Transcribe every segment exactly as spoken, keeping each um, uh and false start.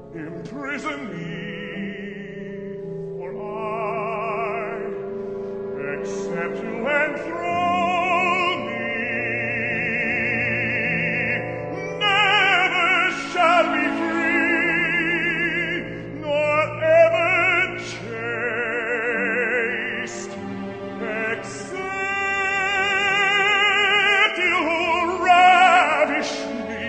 imprison me, for I accept you and throw me. Never shall be free, nor ever chaste, except you ravish me.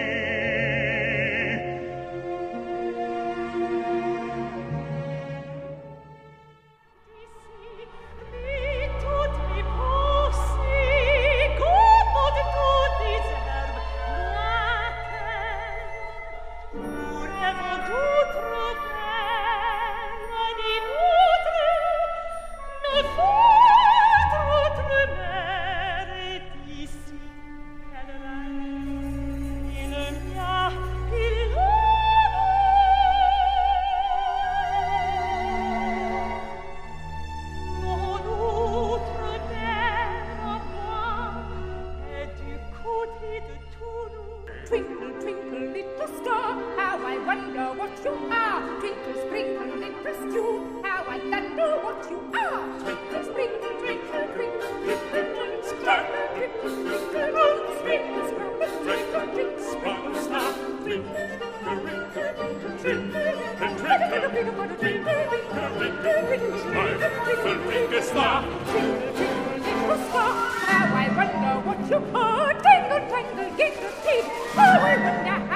Twinkle, twinkle, little star, how I wonder what you are. Twinkle, sprinkle, little stew, how I wonder what you are. Twinkle, sprinkle, twinkle, twinkle, little star. Twinkle, twinkle, little sprinkle, sprinkle, twinkle, twinkle, sprinkle, star. Twinkle, twinkle, twinkle, twinkle, twinkle, twinkle, star. Twinkle, twinkle, little star, how I wonder what you are. Tingle, tangle, gingle, teeth, how I wonder